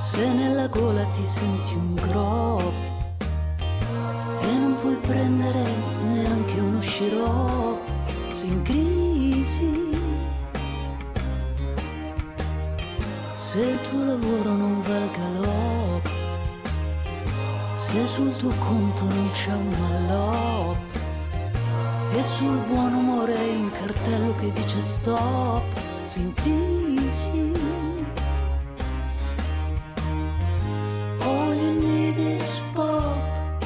Se nella gola ti senti un grop e non puoi prendere neanche uno sciroppo, sei in crisi. Se il tuo lavoro non va al galop, se sul tuo conto non c'è un mallop e sul buon umore hai un cartello che dice stop, sei in crisi. All you need is pop.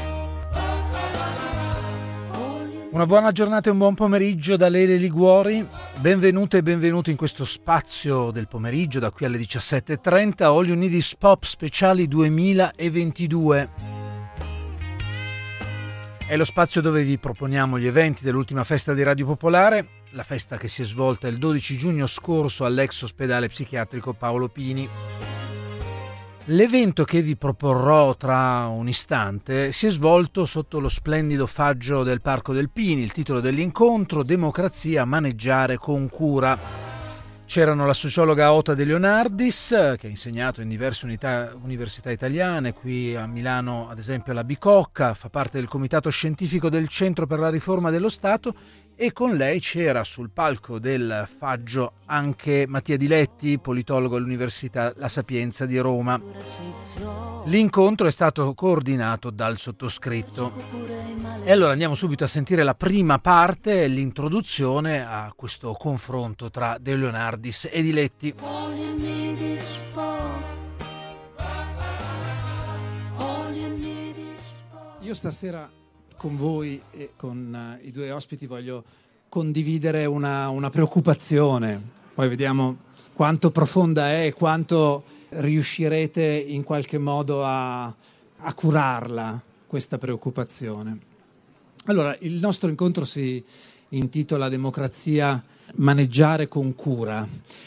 Una buona giornata e un buon pomeriggio da Lele Liguori. Benvenute e benvenuti in questo spazio del pomeriggio da qui alle 17.30. All You Need Is Pop speciali 2022. È lo spazio dove vi proponiamo gli eventi dell'ultima festa di Radio Popolare, la festa che si è svolta il 12 giugno scorso all'ex ospedale psichiatrico Paolo Pini. L'evento che vi proporrò tra un istante si è svolto sotto lo splendido faggio del Parco del Pini. Il titolo dell'incontro: Democrazia, maneggiare con cura. C'erano la sociologa Ota De Leonardis, che ha insegnato in diverse università italiane, qui a Milano ad esempio alla Bicocca, fa parte del comitato scientifico del Centro per la Riforma dello Stato, e con lei c'era sul palco del faggio anche Mattia Diletti, politologo all'Università La Sapienza di Roma. L'incontro è stato coordinato dal sottoscritto. E allora andiamo subito a sentire la prima parte, l'introduzione a questo confronto tra De Leonardis e Diletti. Io stasera con voi e con i due ospiti voglio condividere una preoccupazione, poi vediamo quanto profonda è e quanto riuscirete in qualche modo a curarla, questa preoccupazione. Allora, il nostro incontro si intitola Democrazia, maneggiare con cura,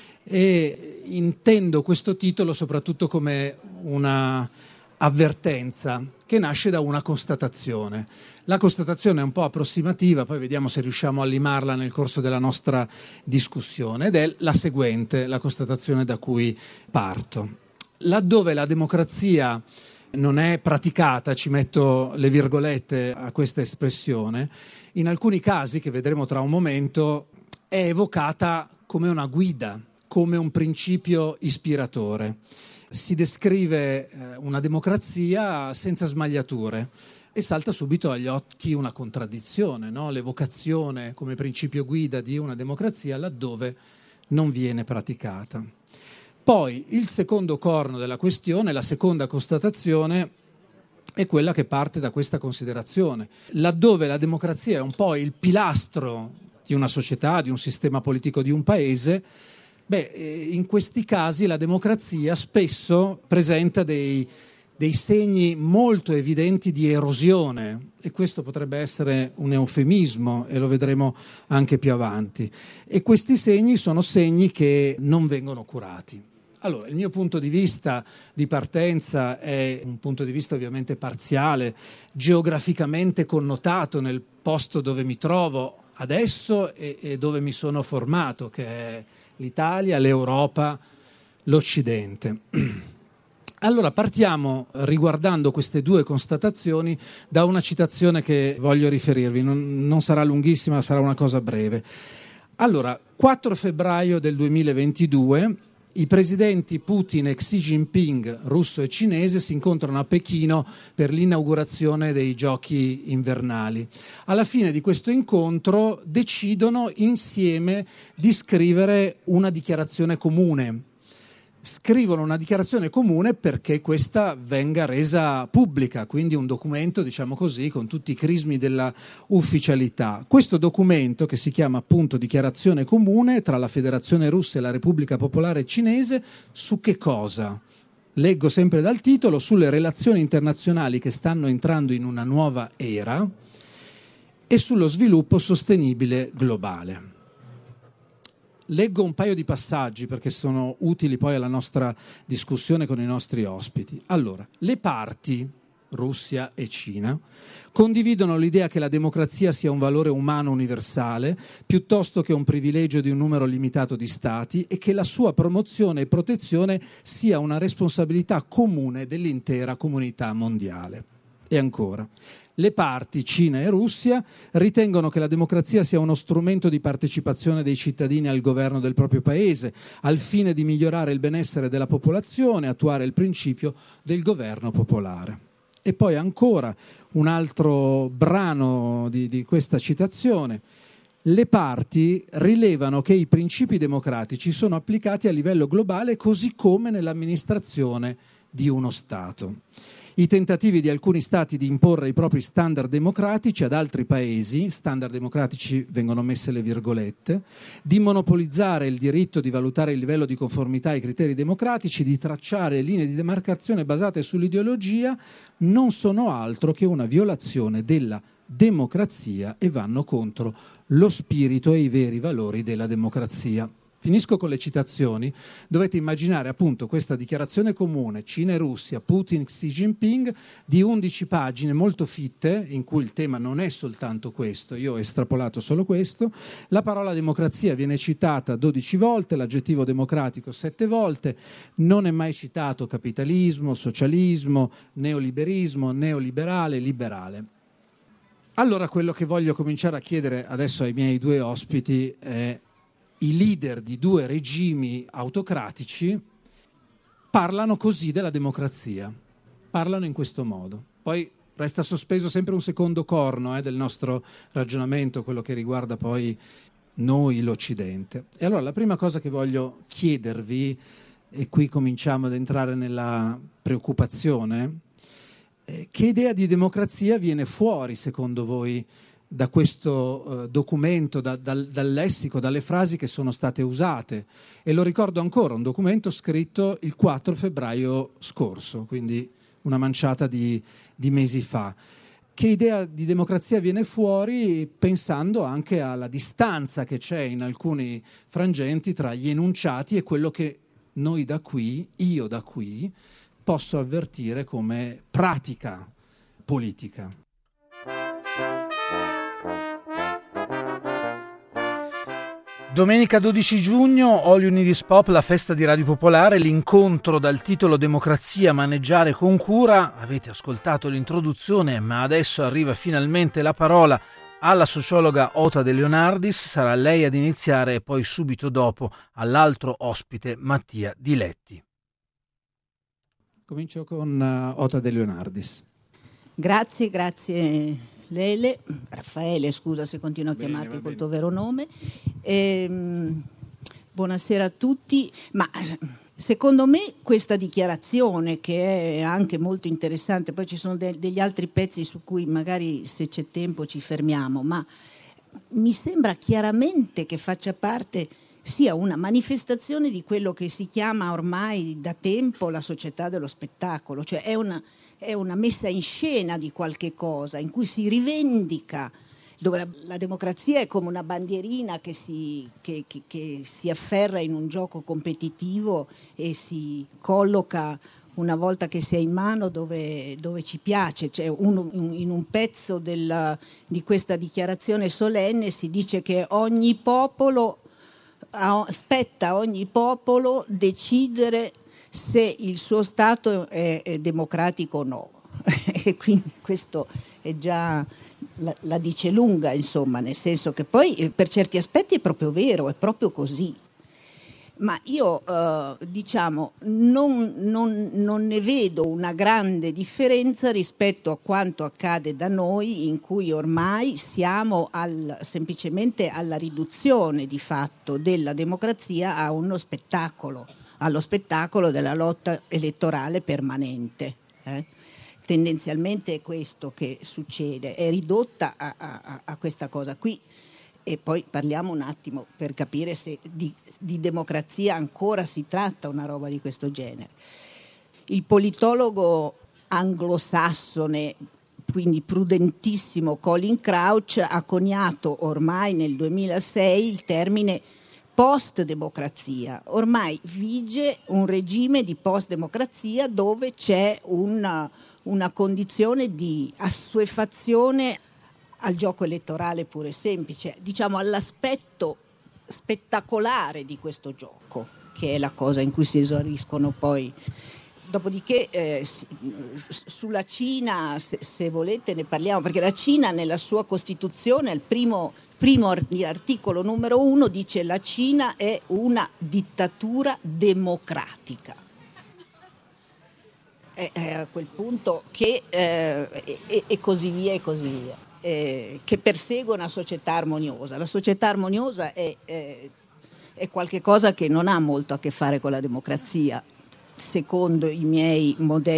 e intendo questo titolo soprattutto come una avvertenza che nasce da una constatazione. La constatazione è un po' approssimativa, poi vediamo se riusciamo a limarla nel corso della nostra discussione, ed è la seguente, la constatazione da cui parto. Laddove la democrazia non è praticata, ci metto le virgolette a questa espressione, in alcuni casi, che vedremo tra un momento, è evocata come una guida, come un principio ispiratore. Si descrive una democrazia senza smagliature e salta subito agli occhi una contraddizione, no? L'evocazione come principio guida di una democrazia laddove non viene praticata. Poi il secondo corno della questione, la seconda constatazione, è quella che parte da questa considerazione. Laddove la democrazia è un po' il pilastro di una società, di un sistema politico, di un paese, in questi casi la democrazia spesso presenta dei segni molto evidenti di erosione, e questo potrebbe essere un eufemismo e lo vedremo anche più avanti. E questi segni sono segni che non vengono curati. Allora, il mio punto di vista di partenza è un punto di vista ovviamente parziale, geograficamente connotato nel posto dove mi trovo adesso e dove mi sono formato, che è l'Italia, l'Europa, l'Occidente. Allora partiamo, riguardando queste due constatazioni, da una citazione che voglio riferirvi. Non sarà lunghissima, sarà una cosa breve. Allora, 4 febbraio del 2022, i presidenti Putin e Xi Jinping, russo e cinese, si incontrano a Pechino per l'inaugurazione dei giochi invernali. Alla fine di questo incontro decidono insieme di scrivere una dichiarazione comune. Scrivono una dichiarazione comune perché questa venga resa pubblica, quindi un documento, diciamo così, con tutti i crismi della ufficialità. Questo documento, che si chiama appunto Dichiarazione comune tra la Federazione Russa e la Repubblica Popolare Cinese, su che cosa? Leggo sempre dal titolo: sulle relazioni internazionali che stanno entrando in una nuova era e sullo sviluppo sostenibile globale. Leggo un paio di passaggi perché sono utili poi alla nostra discussione con i nostri ospiti. Allora, le parti Russia e Cina, condividono l'idea che la democrazia sia un valore umano universale piuttosto che un privilegio di un numero limitato di stati e che la sua promozione e protezione sia una responsabilità comune dell'intera comunità mondiale. E ancora, le parti, Cina e Russia, ritengono che la democrazia sia uno strumento di partecipazione dei cittadini al governo del proprio paese, al fine di migliorare il benessere della popolazione, attuare il principio del governo popolare. E poi ancora un altro brano di questa citazione. Le parti rilevano che i principi democratici sono applicati a livello globale così come nell'amministrazione di uno Stato. I tentativi di alcuni Stati di imporre i propri standard democratici ad altri paesi, standard democratici vengono messe le virgolette, di monopolizzare il diritto di valutare il livello di conformità ai criteri democratici, di tracciare linee di demarcazione basate sull'ideologia, non sono altro che una violazione della democrazia e vanno contro lo spirito e i veri valori della democrazia. Finisco con le citazioni. Dovete immaginare appunto questa dichiarazione comune Cina e Russia, Putin, Xi Jinping, di 11 pagine molto fitte, in cui il tema non è soltanto questo, io ho estrapolato solo questo. La parola democrazia viene citata 12 volte, l'aggettivo democratico 7 volte, non è mai citato capitalismo, socialismo, neoliberismo, neoliberale, liberale. Allora quello che voglio cominciare a chiedere adesso ai miei due ospiti è: i leader di due regimi autocratici parlano così della democrazia, parlano in questo modo. Poi resta sospeso sempre un secondo corno del nostro ragionamento, quello che riguarda poi noi, l'Occidente. E allora la prima cosa che voglio chiedervi, e qui cominciamo ad entrare nella preoccupazione, che idea di democrazia viene fuori, secondo voi, da questo documento, dal lessico, dalle frasi che sono state usate? E lo ricordo ancora, un documento scritto il 4 febbraio scorso, quindi una manciata di mesi fa. Che idea di democrazia viene fuori pensando anche alla distanza che c'è in alcuni frangenti tra gli enunciati e quello che noi da qui, io da qui, posso avvertire come pratica politica? Domenica 12 giugno, All You Need Is Pop, la festa di Radio Popolare, l'incontro dal titolo Democrazia, maneggiare con cura. Avete ascoltato l'introduzione, ma adesso arriva finalmente la parola alla sociologa Ota De Leonardis. Sarà lei ad iniziare e poi subito dopo all'altro ospite Mattia Diletti. Comincio con Ota De Leonardis. Grazie Lele, Raffaele, scusa se continuo a chiamarti col tuo vero nome. Buonasera a tutti. Ma secondo me questa dichiarazione, che è anche molto interessante, poi ci sono degli altri pezzi su cui magari, se c'è tempo, ci fermiamo, ma mi sembra chiaramente che faccia parte, sia una manifestazione di quello che si chiama ormai da tempo la società dello spettacolo, cioè è una messa in scena di qualche cosa in cui si rivendica, dove la democrazia è come una bandierina che si afferra in un gioco competitivo e si colloca una volta che si è in mano dove ci piace. Cioè in un pezzo di questa dichiarazione solenne si dice che spetta a ogni popolo decidere se il suo Stato è democratico o no. E quindi questo è già la dice lunga, insomma, nel senso che poi per certi aspetti è proprio vero, è proprio così. Ma io non ne vedo una grande differenza rispetto a quanto accade da noi, in cui ormai siamo semplicemente alla riduzione di fatto della democrazia a uno spettacolo, allo spettacolo della lotta elettorale permanente. Tendenzialmente è questo che succede, è ridotta a questa cosa qui. E poi parliamo un attimo per capire se di democrazia ancora si tratta una roba di questo genere. Il politologo anglosassone, quindi prudentissimo, Colin Crouch ha coniato ormai nel 2006 il termine post-democrazia. Ormai vige un regime di post-democrazia dove c'è un una condizione di assuefazione al gioco elettorale puro e semplice, diciamo all'aspetto spettacolare di questo gioco, che è la cosa in cui si esauriscono poi. Dopodiché sulla Cina, se volete, ne parliamo, perché la Cina nella sua Costituzione, il primo articolo numero 1 dice: la Cina è una dittatura democratica. A quel punto che e così via e così via, che persegue una società armoniosa. La società armoniosa è qualche cosa che non ha molto a che fare con la democrazia, secondo i miei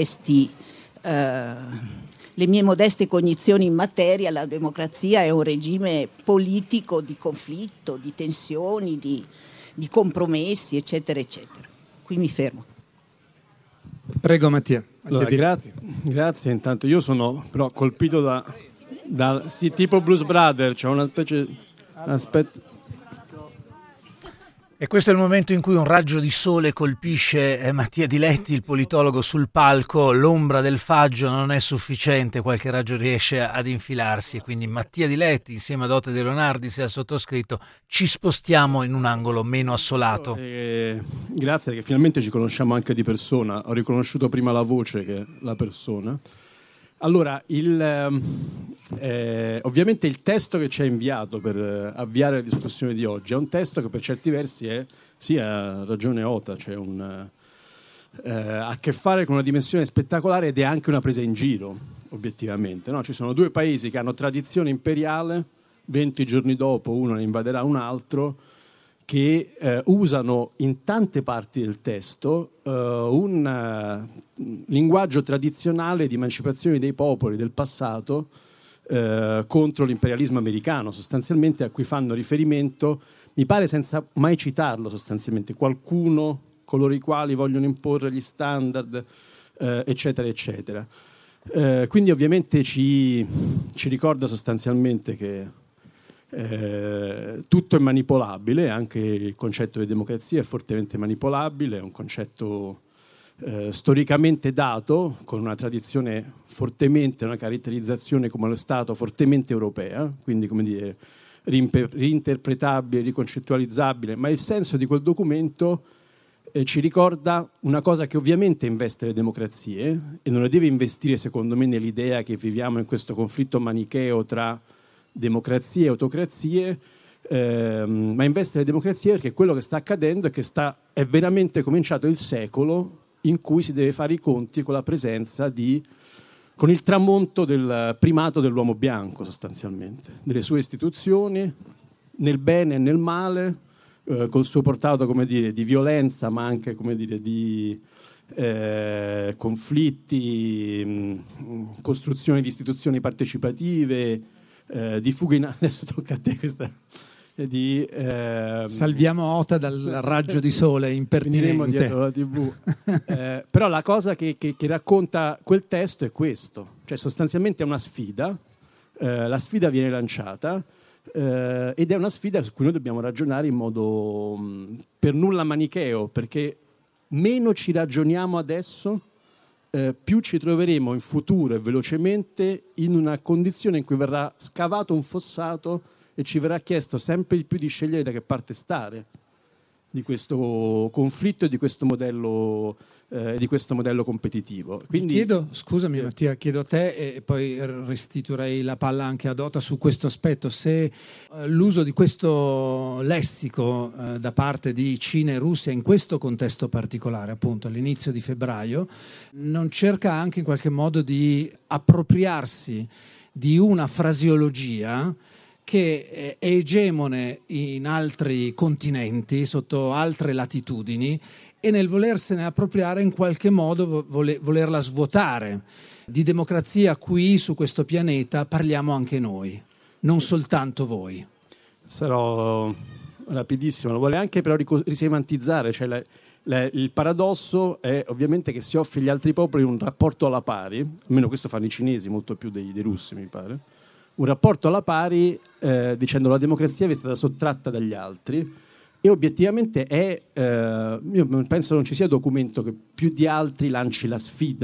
le mie modeste cognizioni in materia. La democrazia è un regime politico di conflitto, di tensioni, di compromessi, eccetera, eccetera. Qui mi fermo. Prego Mattia. Allora, grazie. Intanto io sono però colpito da sì, tipo Blues Brother, c'è una specie aspetta. E questo è il momento in cui un raggio di sole colpisce Mattia Di Letti, il politologo, sul palco. L'ombra del faggio non è sufficiente, qualche raggio riesce ad infilarsi, e quindi Mattia Di Letti insieme ad Otte De Leonardis e al sottoscritto ci spostiamo in un angolo meno assolato. Grazie, perché finalmente ci conosciamo anche di persona. Ho riconosciuto prima la voce che la persona. Allora, ovviamente il testo che ci ha inviato per avviare la discussione di oggi è un testo che per certi versi ha ragione Ota, cioè ha a che fare con una dimensione spettacolare ed è anche una presa in giro, obiettivamente. No? Ci sono due paesi che hanno tradizione imperiale, 20 giorni dopo uno ne invaderà un altro, che usano in tante parti del testo un linguaggio tradizionale di emancipazione dei popoli del passato contro l'imperialismo americano, sostanzialmente, a cui fanno riferimento, mi pare senza mai citarlo, sostanzialmente, coloro i quali vogliono imporre gli standard, eccetera, eccetera. Quindi ovviamente ci ricorda sostanzialmente che tutto è manipolabile, anche il concetto di democrazia è fortemente manipolabile, è un concetto storicamente dato, con una tradizione fortemente, una caratterizzazione come lo Stato fortemente europea, quindi come dire reinterpretabile, riconcettualizzabile, ma il senso di quel documento ci ricorda una cosa che ovviamente investe le democrazie e non le deve investire, secondo me, nell'idea che viviamo in questo conflitto manicheo tra democrazie e autocrazie, ma investe le democrazie perché quello che sta accadendo è che è veramente cominciato il secolo in cui si deve fare i conti con la presenza con il tramonto del primato dell'uomo bianco, sostanzialmente, delle sue istituzioni, nel bene e nel male, col suo portato, come dire, di violenza, ma anche, come dire, di conflitti, costruzione di istituzioni partecipative, di fuga in adesso tocca a te questa salviamo Ota dal raggio di sole impertinente dietro la TV. Però la cosa che racconta quel testo è questo, cioè sostanzialmente è una sfida, la sfida viene lanciata ed è una sfida su cui noi dobbiamo ragionare in modo per nulla manicheo, perché meno ci ragioniamo adesso, più ci troveremo in futuro e velocemente in una condizione in cui verrà scavato un fossato e ci verrà chiesto sempre di più di scegliere da che parte stare di questo conflitto e di questo modello competitivo. Quindi, scusami Mattia, chiedo a te e poi restituirei la palla anche ad Ota su questo aspetto, se l'uso di questo lessico da parte di Cina e Russia in questo contesto particolare, appunto all'inizio di febbraio, non cerca anche in qualche modo di appropriarsi di una fraseologia che è egemone in altri continenti, sotto altre latitudini, e nel volersene appropriare in qualche modo volerla svuotare. Di democrazia qui su questo pianeta parliamo anche noi, non soltanto voi. Sarò rapidissimo, lo vuole anche però risemantizzare, cioè il paradosso è ovviamente che si offre agli altri popoli un rapporto alla pari, almeno questo fanno i cinesi molto più dei russi, mi pare, un rapporto alla pari dicendo la democrazia vi è stata sottratta dagli altri. E obiettivamente io penso non ci sia documento che più di altri lanci la sfida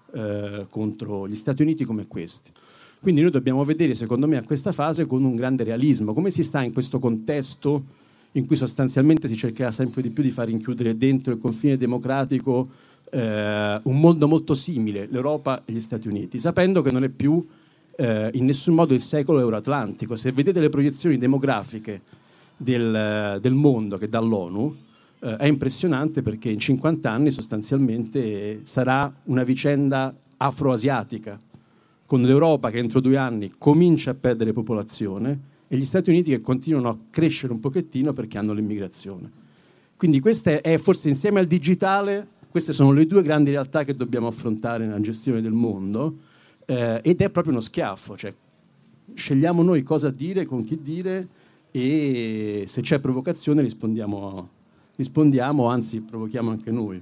contro gli Stati Uniti come questi. Quindi noi dobbiamo vedere, secondo me, a questa fase con un grande realismo. Come si sta in questo contesto in cui sostanzialmente si cercherà sempre di più di far rinchiudere dentro il confine democratico un mondo molto simile, l'Europa e gli Stati Uniti, sapendo che non è più in nessun modo il secolo euroatlantico. Se vedete le proiezioni demografiche del mondo che dall'ONU, è impressionante, perché in 50 anni sostanzialmente sarà una vicenda afroasiatica, con l'Europa che entro 2 anni comincia a perdere popolazione e gli Stati Uniti che continuano a crescere un pochettino perché hanno l'immigrazione. Quindi questa è forse, insieme al digitale, queste sono le 2 grandi realtà che dobbiamo affrontare nella gestione del mondo, ed è proprio uno schiaffo, cioè scegliamo noi cosa dire, con chi dire, e se c'è provocazione rispondiamo, anzi provochiamo anche noi.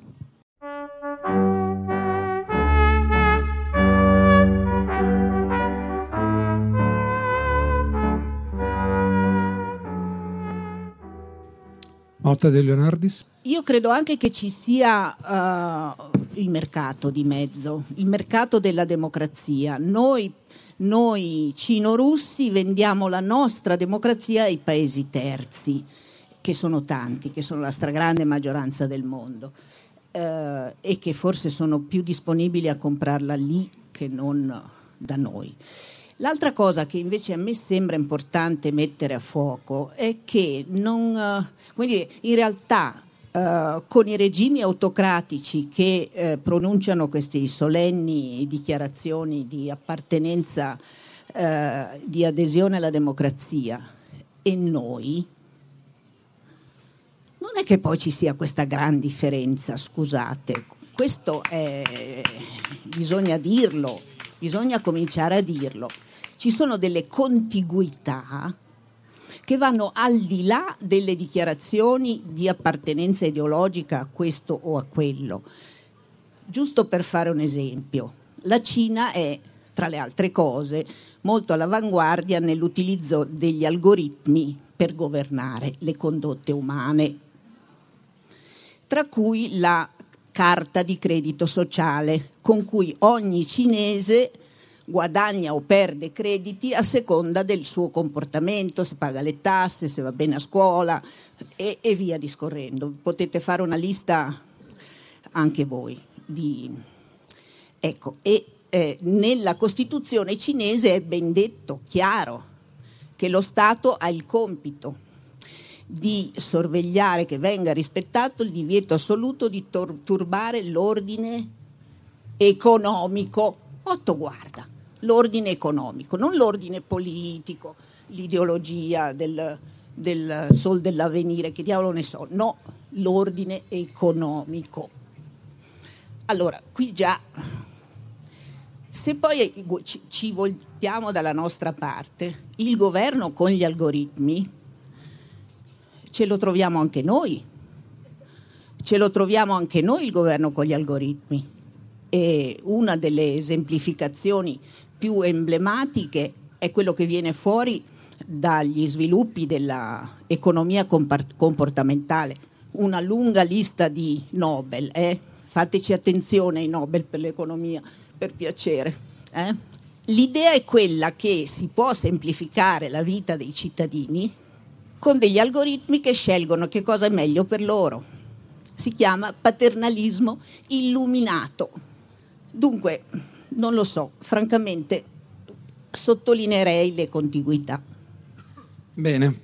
Otta De Leonardis? Io credo anche che ci sia il mercato di mezzo, il mercato della democrazia. Noi cino-russi vendiamo la nostra democrazia ai paesi terzi, che sono tanti, che sono la stragrande maggioranza del mondo, e che forse sono più disponibili a comprarla lì che non da noi. L'altra cosa che invece a me sembra importante mettere a fuoco è che in realtà con i regimi autocratici che pronunciano queste solenni dichiarazioni di appartenenza, di adesione alla democrazia, e noi, non è che poi ci sia questa gran differenza, scusate, questo bisogna dirlo, bisogna cominciare a dirlo. Ci sono delle contiguità che vanno al di là delle dichiarazioni di appartenenza ideologica a questo o a quello. Giusto per fare un esempio, la Cina è, tra le altre cose, molto all'avanguardia nell'utilizzo degli algoritmi per governare le condotte umane, tra cui la carta di credito sociale, con cui ogni cinese guadagna o perde crediti a seconda del suo comportamento, se paga le tasse, se va bene a scuola e via discorrendo. Potete fare una lista anche voi. Nella Costituzione cinese è ben detto, chiaro, che lo Stato ha il compito di sorvegliare che venga rispettato il divieto assoluto di turbare l'ordine economico. Guarda, l'ordine economico, non l'ordine politico, l'ideologia del Sol dell'Avvenire, che diavolo ne so, no, l'ordine economico. Allora, qui già, se poi ci voltiamo dalla nostra parte, il governo con gli algoritmi ce lo troviamo anche noi il governo con gli algoritmi. E una delle esemplificazioni più emblematiche è quello che viene fuori dagli sviluppi dell'economia comportamentale. Una lunga lista di Nobel, fateci attenzione ai Nobel per l'economia, per piacere. L'idea è quella che si può semplificare la vita dei cittadini con degli algoritmi che scelgono che cosa è meglio per loro. Si chiama paternalismo illuminato. Dunque, non lo so, francamente sottolineerei le contiguità. Bene.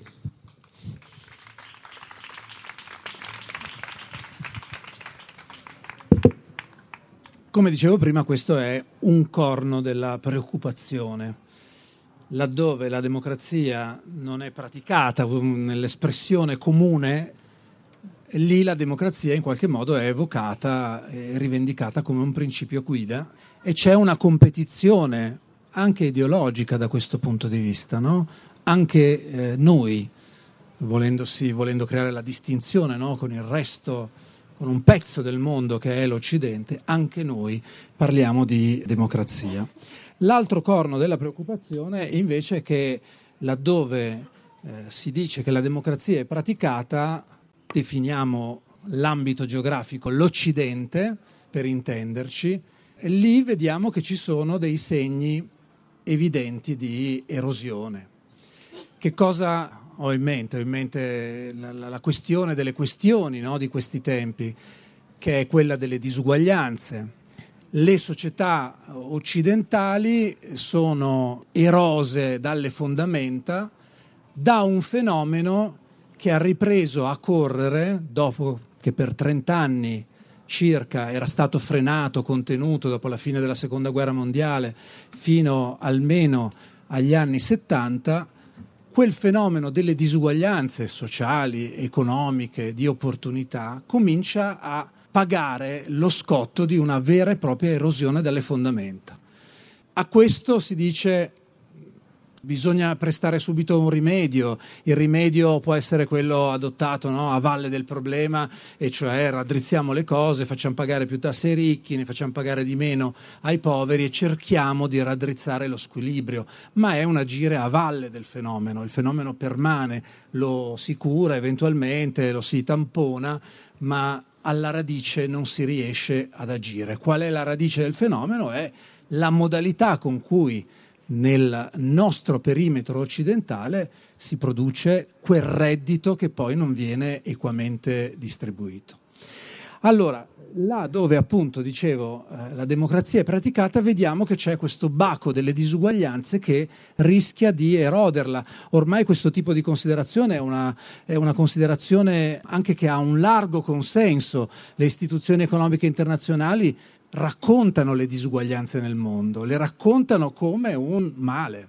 Come dicevo prima, questo è un corno della preoccupazione. Laddove la democrazia non è praticata nell'espressione comune, lì la democrazia in qualche modo è evocata e rivendicata come un principio guida, e c'è una competizione anche ideologica da questo punto di vista, no? Anche noi, volendo creare la distinzione, no? Con il resto, con un pezzo del mondo che è l'Occidente, anche noi parliamo di democrazia. L'altro corno della preoccupazione invece è che laddove si dice che la democrazia è praticata, definiamo l'ambito geografico l'Occidente, per intenderci, lì vediamo che ci sono dei segni evidenti di erosione. Che cosa ho in mente? Ho in mente la questione delle questioni, no, di questi tempi, che è quella delle disuguaglianze. Le società occidentali sono erose dalle fondamenta da un fenomeno che ha ripreso a correre dopo che per 30 anni circa era stato frenato, contenuto dopo la fine della Seconda Guerra Mondiale fino almeno agli anni 70. Quel fenomeno delle disuguaglianze sociali, economiche, di opportunità comincia a pagare lo scotto di una vera e propria erosione dalle fondamenta. A questo si dice bisogna prestare subito un rimedio. Il rimedio può essere quello adottato, no, a valle del problema, e cioè raddrizziamo le cose, facciamo pagare più tasse ai ricchi, ne facciamo pagare di meno ai poveri e cerchiamo di raddrizzare lo squilibrio. Ma è un agire a valle del fenomeno. Il fenomeno permane, lo si cura eventualmente, lo si tampona, ma alla radice non si riesce ad agire. Qual è la radice del fenomeno? È la modalità con cui nel nostro perimetro occidentale si produce quel reddito che poi non viene equamente distribuito. Allora, là dove appunto dicevo la democrazia è praticata, vediamo che c'è questo baco delle disuguaglianze che rischia di eroderla. Ormai questo tipo di considerazione è una considerazione anche che ha un largo consenso. Le istituzioni economiche internazionali raccontano le disuguaglianze nel mondo, le raccontano come un male,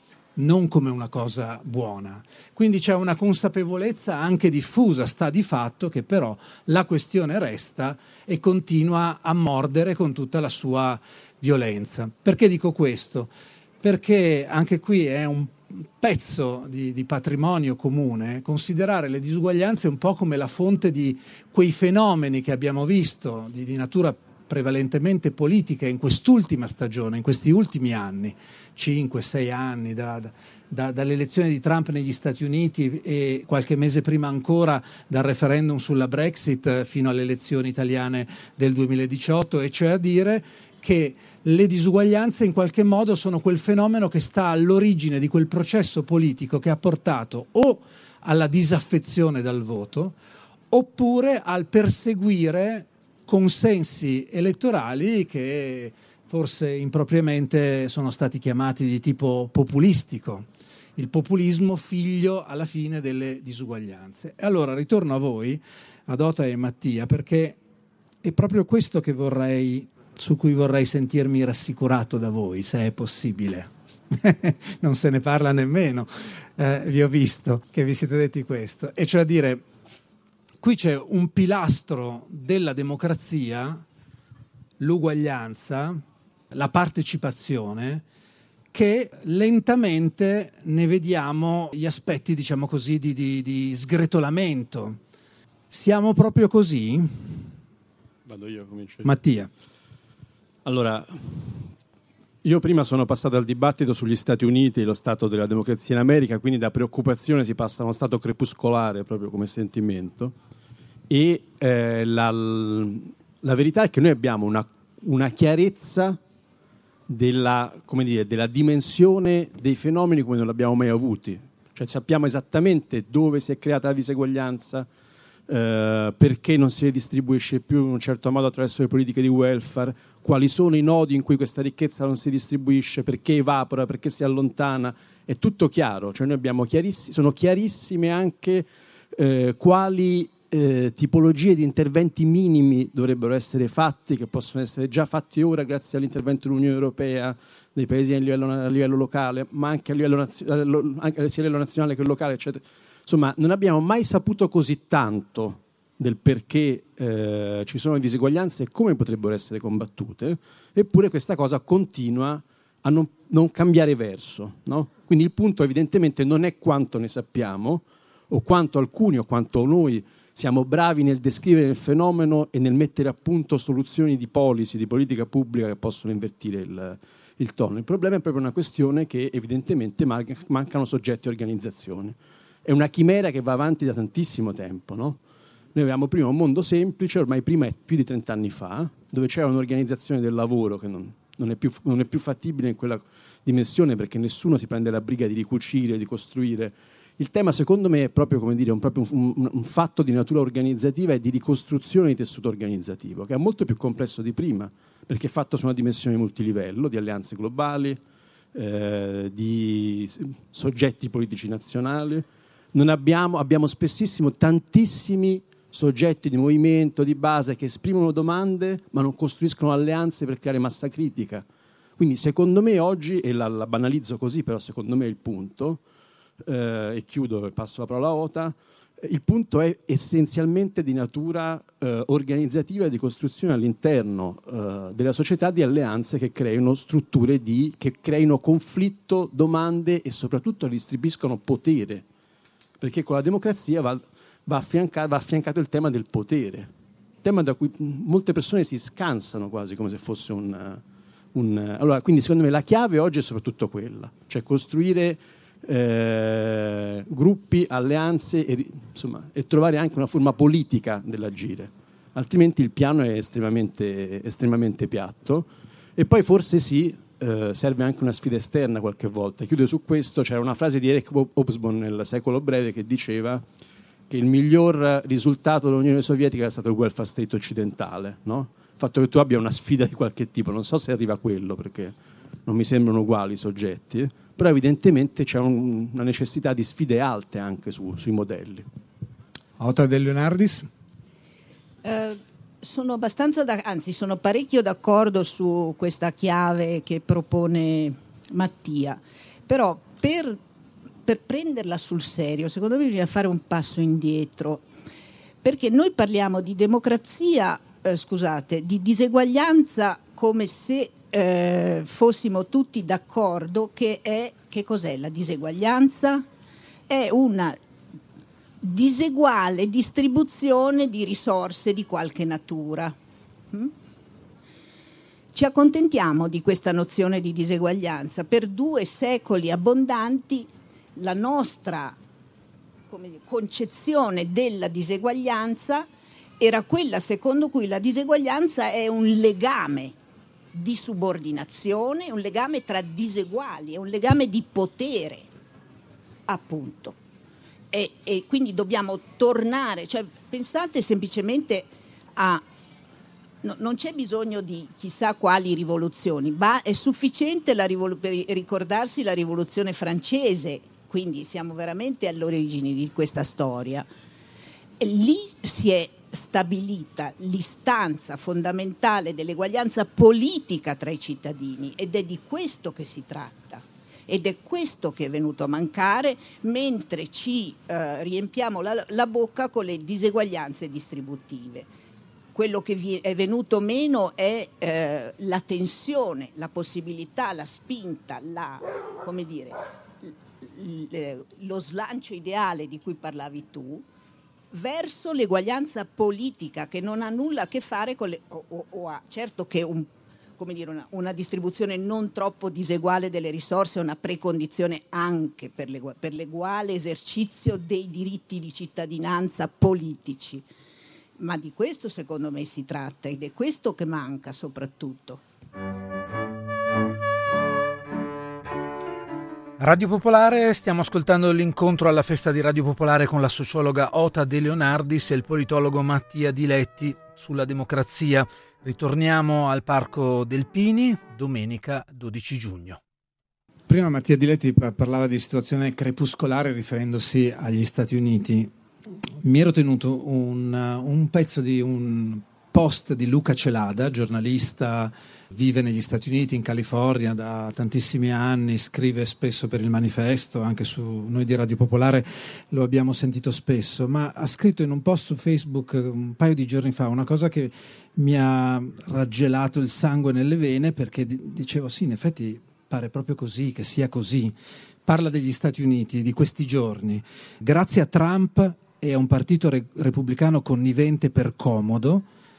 non come una cosa buona. Quindi c'è una consapevolezza anche diffusa, sta di fatto che però la questione resta e continua a mordere con tutta la sua violenza. Perché dico questo? Perché anche qui è un pezzo di patrimonio comune considerare le disuguaglianze un po' come la fonte di quei fenomeni che abbiamo visto di natura prevalentemente politica in quest'ultima stagione, in questi ultimi anni, 5-6 anni, dall'elezione di Trump negli Stati Uniti e qualche mese prima ancora dal referendum sulla Brexit fino alle elezioni italiane del 2018, e cioè a dire che le disuguaglianze in qualche modo sono quel fenomeno che sta all'origine di quel processo politico che ha portato o alla disaffezione dal voto oppure al perseguire consensi elettorali che forse impropriamente sono stati chiamati di tipo populistico. Il populismo figlio alla fine delle disuguaglianze. E allora ritorno a voi, ad Ota e Mattia, perché è proprio questo che su cui vorrei sentirmi rassicurato da voi, se è possibile. Non se ne parla nemmeno, vi ho visto che vi siete detti questo. E cioè a dire, qui c'è un pilastro della democrazia, l'uguaglianza, la partecipazione, che lentamente ne vediamo gli aspetti, diciamo così, di sgretolamento. Siamo proprio così? Vado io, comincio. Mattia. Allora, io prima sono passato al dibattito sugli Stati Uniti e lo stato della democrazia in America, quindi da preoccupazione si passa a uno stato crepuscolare proprio come sentimento, e la verità è che noi abbiamo una chiarezza della dimensione dei fenomeni come non l'abbiamo mai avuti. Cioè sappiamo esattamente dove si è creata la diseguaglianza, perché non si redistribuisce più in un certo modo attraverso le politiche di welfare, quali sono i nodi in cui questa ricchezza non si distribuisce, perché evapora, perché si allontana, è tutto chiaro. Cioè noi abbiamo sono chiarissime anche quali tipologie di interventi minimi dovrebbero essere fatti, che possono essere già fatti ora grazie all'intervento dell'Unione Europea, dei paesi a livello locale, ma anche a livello sia a livello nazionale che locale, eccetera. Insomma, non abbiamo mai saputo così tanto del perché ci sono diseguaglianze e come potrebbero essere combattute, eppure questa cosa continua a non cambiare verso, no? Quindi il punto evidentemente non è quanto ne sappiamo, o quanto alcuni o quanto noi siamo bravi nel descrivere il fenomeno e nel mettere a punto soluzioni di policy, di politica pubblica che possono invertire il tono. Il problema è proprio una questione che evidentemente mancano soggetti e organizzazioni. È una chimera che va avanti da tantissimo tempo, no? Noi avevamo prima un mondo semplice, ormai prima è più di 30 anni fa, dove c'era un'organizzazione del lavoro che non è più fattibile in quella dimensione, perché nessuno si prende la briga di ricucire, di costruire. Il tema, secondo me, è proprio, come dire, un fatto di natura organizzativa e di ricostruzione di tessuto organizzativo, che è molto più complesso di prima, perché è fatto su una dimensione multilivello, di alleanze globali, di soggetti politici nazionali. Abbiamo spessissimo tantissimi soggetti di movimento, di base, che esprimono domande ma non costruiscono alleanze per creare massa critica. Quindi secondo me oggi, e la banalizzo così, però secondo me è il punto, e chiudo e passo la parola a Ota, il punto è essenzialmente di natura organizzativa e di costruzione all'interno della società di alleanze che creino strutture che creino conflitto, domande e soprattutto distribuiscono potere, perché con la democrazia va affiancato il tema del potere, tema da cui molte persone si scansano quasi come se fosse allora, quindi secondo me la chiave oggi è soprattutto quella, cioè costruire gruppi, alleanze e trovare anche una forma politica dell'agire, altrimenti il piano è estremamente piatto. E poi forse serve anche una sfida esterna qualche volta. Chiudo su questo. C'era una frase di Eric Hobsbawm nel Secolo Breve che diceva che il miglior risultato dell'Unione Sovietica è stato il welfare state occidentale, no? Il fatto che tu abbia una sfida di qualche tipo, non so se arriva a quello, perché non mi sembrano uguali i soggetti, però evidentemente c'è una necessità di sfide alte anche sui modelli. Ota De Leonardis? Sono sono parecchio d'accordo su questa chiave che propone Mattia, però per prenderla sul serio, secondo me bisogna fare un passo indietro, perché noi parliamo di democrazia, di diseguaglianza come se fossimo tutti d'accordo che cos'è la diseguaglianza? È una diseguale distribuzione di risorse di qualche natura. Ci accontentiamo di questa nozione di diseguaglianza. Per 2 secoli abbondanti la nostra concezione della diseguaglianza era quella secondo cui la diseguaglianza è un legame di subordinazione, un legame tra diseguali, è un legame di potere, appunto. E quindi dobbiamo tornare, cioè pensate semplicemente non c'è bisogno di chissà quali rivoluzioni, ma è sufficiente per ricordarsi la rivoluzione francese, quindi siamo veramente alle origini di questa storia. E lì si è stabilita l'istanza fondamentale dell'eguaglianza politica tra i cittadini, ed è di questo che si tratta, ed è questo che è venuto a mancare mentre ci riempiamo la bocca con le diseguaglianze distributive. Quello che è venuto meno è la tensione, la possibilità, la spinta, lo slancio ideale di cui parlavi tu, verso l'eguaglianza politica, che non ha nulla a che fare con certo che una distribuzione non troppo diseguale delle risorse è una precondizione anche per l'eguale esercizio dei diritti di cittadinanza politici, ma di questo secondo me si tratta, ed è questo che manca soprattutto. Radio Popolare, stiamo ascoltando l'incontro alla festa di Radio Popolare con la sociologa Ota De Leonardis e il politologo Mattia Diletti sulla democrazia. Ritorniamo al Parco del Pini, domenica 12 giugno. Prima Mattia Diletti parlava di situazione crepuscolare riferendosi agli Stati Uniti. Mi ero tenuto un pezzo di un post di Luca Celada, giornalista, vive negli Stati Uniti, in California da tantissimi anni, scrive spesso per il Manifesto, anche su noi di Radio Popolare lo abbiamo sentito spesso, ma ha scritto in un post su Facebook un paio di giorni fa una cosa che mi ha raggelato il sangue nelle vene, perché dicevo sì, in effetti pare proprio così, che sia così. Parla degli Stati Uniti di questi giorni. Grazie a Trump e a un partito repubblicano connivente per comodo,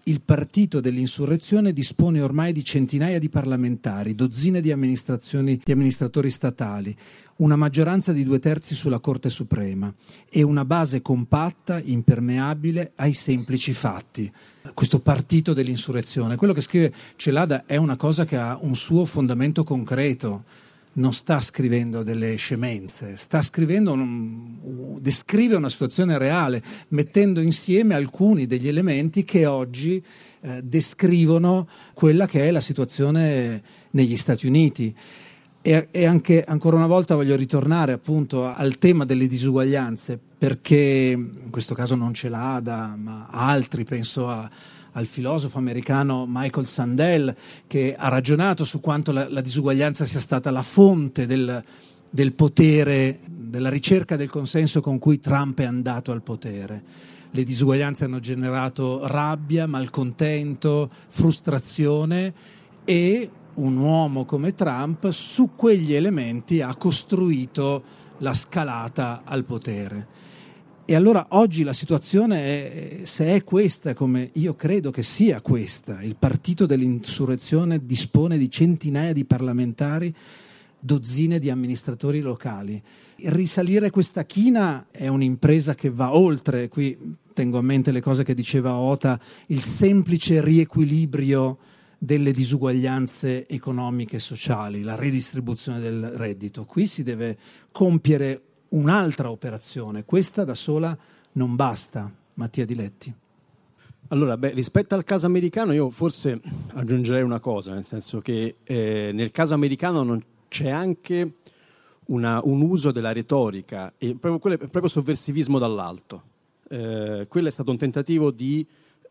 il partito dell'insurrezione dispone ormai di centinaia di parlamentari, dozzine di amministratori statali, una maggioranza di 2/3 sulla Corte Suprema e una base compatta, impermeabile ai semplici fatti. Questo partito dell'insurrezione, quello che scrive Celada è una cosa che ha un suo fondamento concreto. Non sta scrivendo delle scemenze, descrive una situazione reale, mettendo insieme alcuni degli elementi che oggi descrivono quella che è la situazione negli Stati Uniti. E anche ancora una volta voglio ritornare appunto al tema delle disuguaglianze, perché in questo caso non Celada, ma altri, penso al filosofo americano Michael Sandel, che ha ragionato su quanto la disuguaglianza sia stata la fonte del potere, della ricerca del consenso con cui Trump è andato al potere. Le disuguaglianze hanno generato rabbia, malcontento, frustrazione, e un uomo come Trump su quegli elementi ha costruito la scalata al potere. E allora oggi la situazione se è questa, come io credo che sia questa, il partito dell'insurrezione dispone di centinaia di parlamentari, dozzine di amministratori locali. Risalire questa china è un'impresa che va oltre, qui tengo a mente le cose che diceva Ota, il semplice riequilibrio delle disuguaglianze economiche e sociali, la redistribuzione del reddito. Qui si deve compiere un'altra operazione, questa da sola non basta. Mattia Diletti. Allora, rispetto al caso americano io forse aggiungerei una cosa, nel senso che nel caso americano non c'è anche un uso della retorica, e proprio sovversivismo dall'alto. Quello è stato un tentativo di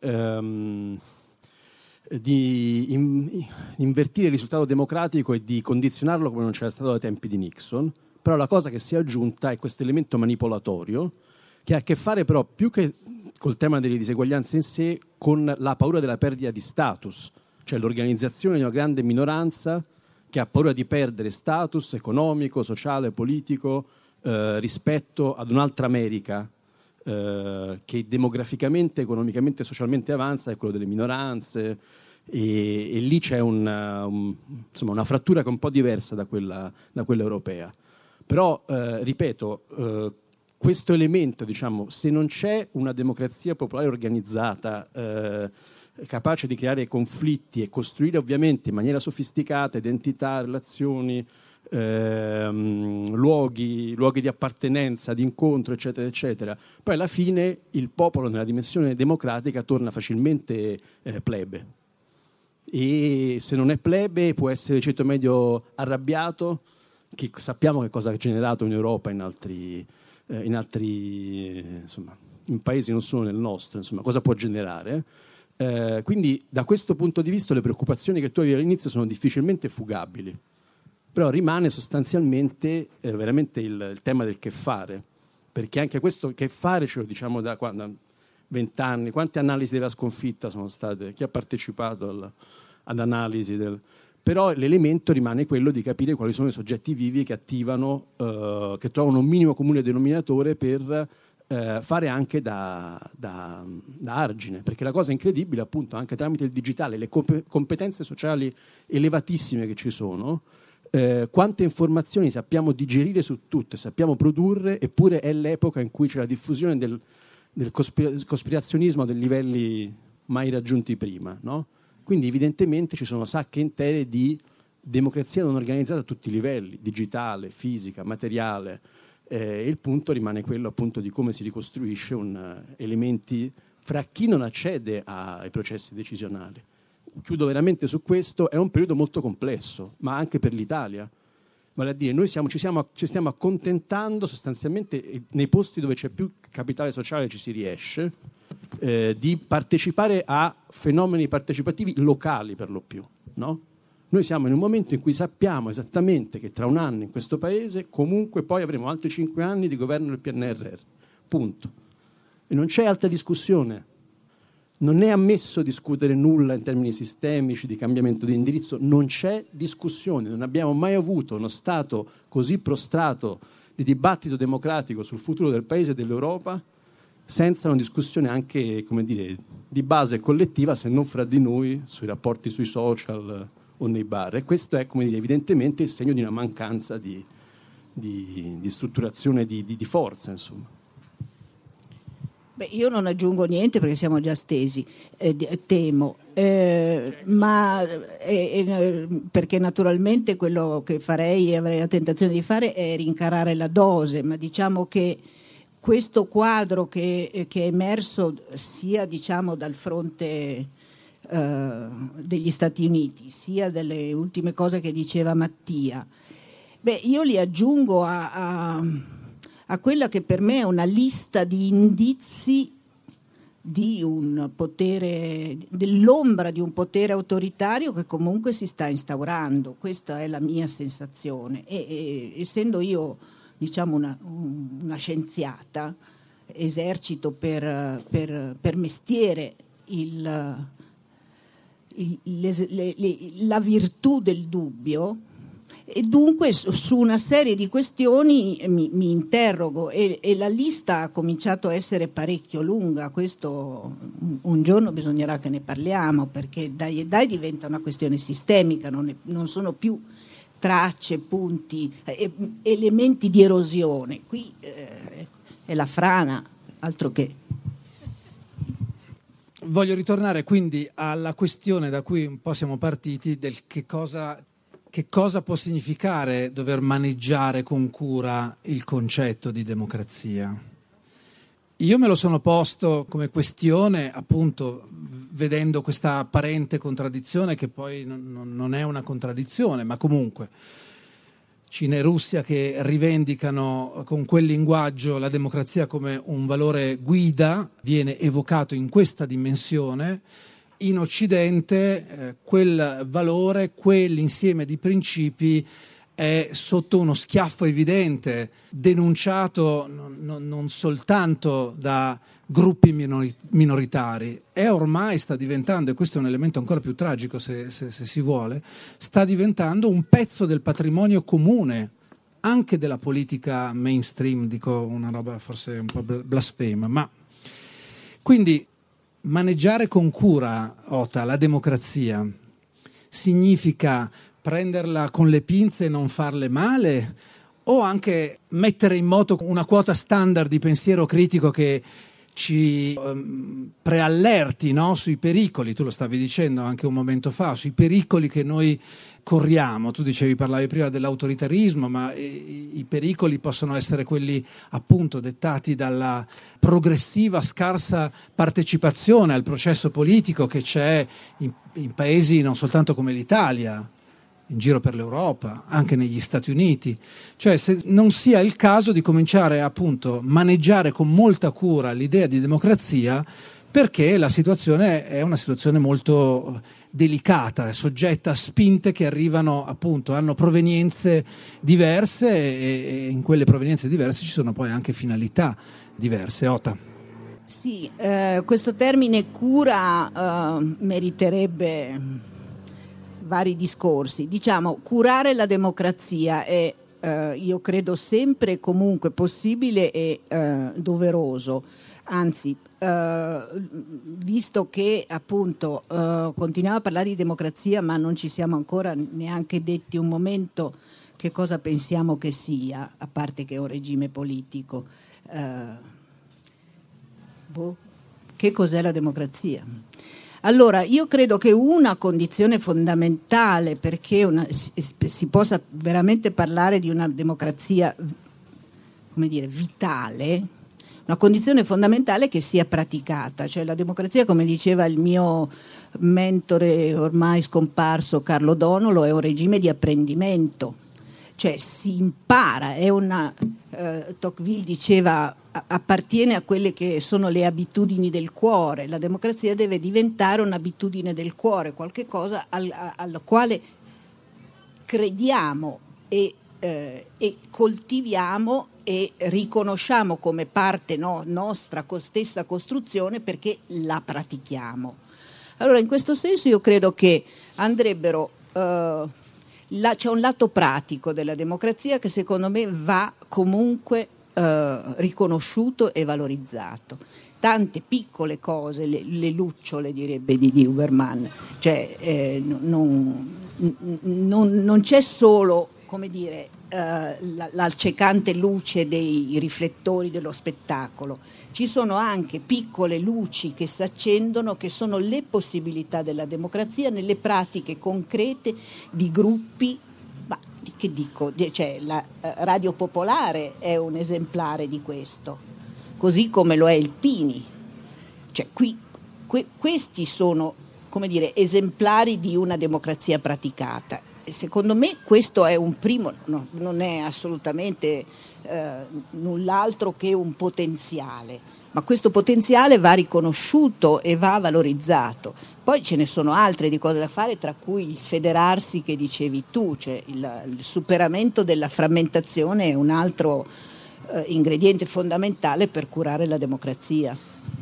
invertire il risultato democratico e di condizionarlo come non c'era stato dai tempi di Nixon. Però la cosa che si è aggiunta è questo elemento manipolatorio che ha a che fare però più che col tema delle diseguaglianze in sé, con la paura della perdita di status, cioè l'organizzazione di una grande minoranza che ha paura di perdere status economico, sociale, politico rispetto ad un'altra America che demograficamente, economicamente e socialmente avanza, è quello delle minoranze, e lì c'è insomma, una frattura che è un po' diversa da quella europea. Però, ripeto, questo elemento, diciamo, se non c'è una democrazia popolare organizzata, capace di creare conflitti e costruire ovviamente in maniera sofisticata identità, relazioni, luoghi di appartenenza, di incontro, eccetera, eccetera, poi alla fine il popolo nella dimensione democratica torna facilmente plebe. E se non è plebe può essere il ceto medio arrabbiato, che sappiamo che cosa ha generato in Europa, in altri insomma, in paesi non solo nel nostro, insomma, cosa può generare. Quindi da questo punto di vista le preoccupazioni che tu avevi all'inizio sono difficilmente fugabili, però rimane sostanzialmente veramente il tema del che fare, perché anche questo che fare ce lo diciamo da 20 anni. Quante analisi della sconfitta sono state? Chi ha partecipato ad analisi Però l'elemento rimane quello di capire quali sono i soggetti vivi che attivano, che trovano un minimo comune denominatore per fare anche da argine, perché la cosa incredibile, appunto, anche tramite il digitale, le competenze sociali elevatissime che ci sono, quante informazioni sappiamo digerire su tutte, sappiamo produrre, eppure è l'epoca in cui c'è la diffusione del cospirazionismo a dei livelli mai raggiunti prima, no? Quindi evidentemente ci sono sacche intere di democrazia non organizzata a tutti i livelli, digitale, fisica, materiale, e il punto rimane quello appunto di come si ricostruisce elementi fra chi non accede ai processi decisionali. Chiudo veramente su questo, è un periodo molto complesso, ma anche per l'Italia. Vale a dire, noi ci stiamo accontentando sostanzialmente nei posti dove c'è più capitale sociale ci si riesce, di partecipare a fenomeni partecipativi locali per lo più, no? Noi siamo in un momento in cui sappiamo esattamente che tra un anno in questo paese comunque poi avremo altri 5 anni di governo del PNRR, punto. E non c'è altra discussione. Non è ammesso discutere nulla in termini sistemici, di cambiamento di indirizzo, non c'è discussione. Non abbiamo mai avuto uno Stato così prostrato di dibattito democratico sul futuro del paese e dell'Europa senza una discussione anche, come dire, di base collettiva, se non fra di noi, sui rapporti sui social o nei bar. E questo è, come dire, evidentemente il segno di una mancanza di strutturazione di forza, insomma. Beh, io non aggiungo niente perché siamo già stesi, temo, perché naturalmente quello che farei e avrei la tentazione di fare è rincarare la dose, ma diciamo che questo quadro che è emerso sia, diciamo, dal fronte degli Stati Uniti, sia delle ultime cose che diceva Mattia, beh, io li aggiungo a quella che per me è una lista di indizi di un potere, dell'ombra di un potere autoritario che comunque si sta instaurando. Questa è la mia sensazione. E essendo io, diciamo, una scienziata, esercito per mestiere la virtù del dubbio, e dunque su una serie di questioni mi interrogo, e la lista ha cominciato a essere parecchio lunga. Questo un giorno bisognerà che ne parliamo, perché dai diventa una questione sistemica, non sono più tracce, punti, elementi di erosione. Qui è la frana, altro che. Voglio ritornare quindi alla questione da cui un po' siamo partiti, del che cosa può significare dover maneggiare con cura il concetto di democrazia. Io me lo sono posto come questione, appunto, vedendo questa apparente contraddizione, che poi non è una contraddizione, ma comunque Cina e Russia che rivendicano con quel linguaggio la democrazia come un valore guida, viene evocato in questa dimensione. In Occidente quel valore, quell'insieme di principi è sotto uno schiaffo evidente, denunciato non soltanto da gruppi minoritari, e ormai sta diventando, e questo è un elemento ancora più tragico se si vuole, sta diventando un pezzo del patrimonio comune, anche della politica mainstream, dico una roba forse un po' blasfema, ma quindi maneggiare con cura, Ota, la democrazia significa prenderla con le pinze e non farle male, o anche mettere in moto una quota standard di pensiero critico che ci preallerti, no? Sui pericoli, tu lo stavi dicendo anche un momento fa, sui pericoli che noi corriamo. Tu parlavi prima dell'autoritarismo, ma i pericoli possono essere quelli appunto dettati dalla progressiva scarsa partecipazione al processo politico che c'è in paesi non soltanto come l'Italia, in giro per l'Europa, anche negli Stati Uniti. Cioè, se non sia il caso di cominciare appunto maneggiare con molta cura l'idea di democrazia, perché la situazione è una situazione molto delicata, è soggetta a spinte che arrivano, appunto, hanno provenienze diverse, e in quelle provenienze diverse ci sono poi anche finalità diverse. Ota. Sì, questo termine cura meriterebbe vari discorsi. Diciamo, curare la democrazia è, io credo, sempre e comunque possibile e doveroso. Anzi, visto che appunto continuiamo a parlare di democrazia, ma non ci siamo ancora neanche detti un momento che cosa pensiamo che sia, a parte che è un regime politico. Che cos'è la democrazia? Allora, io credo che una condizione fondamentale perché si possa veramente parlare di una democrazia, come dire, vitale, una condizione fondamentale che sia praticata. Cioè, la democrazia, come diceva il mio mentore ormai scomparso Carlo Donolo, è un regime di apprendimento. Cioè, si impara, è una Tocqueville diceva appartiene a quelle che sono le abitudini del cuore. La democrazia deve diventare un'abitudine del cuore, qualche cosa al quale crediamo e coltiviamo e riconosciamo come parte nostra stessa costruzione, perché la pratichiamo. Allora, in questo senso io credo che andrebbero c'è un lato pratico della democrazia che secondo me va comunque riconosciuto e valorizzato. Tante piccole cose, le lucciole direbbe di Huberman, cioè non c'è solo, come dire, l'accecante luce dei riflettori dello spettacolo, ci sono anche piccole luci che si accendono, che sono le possibilità della democrazia nelle pratiche concrete di gruppi. Ma che dico, cioè, la Radio Popolare è un esemplare di questo, così come lo è il Pini. Cioè, questi sono, come dire, esemplari di una democrazia praticata. E secondo me questo è un primo, no, non è assolutamente null'altro che un potenziale, ma questo potenziale va riconosciuto e va valorizzato. Poi ce ne sono altre di cose da fare, tra cui il federarsi che dicevi tu, cioè il superamento della frammentazione è un altro ingrediente fondamentale per curare la democrazia.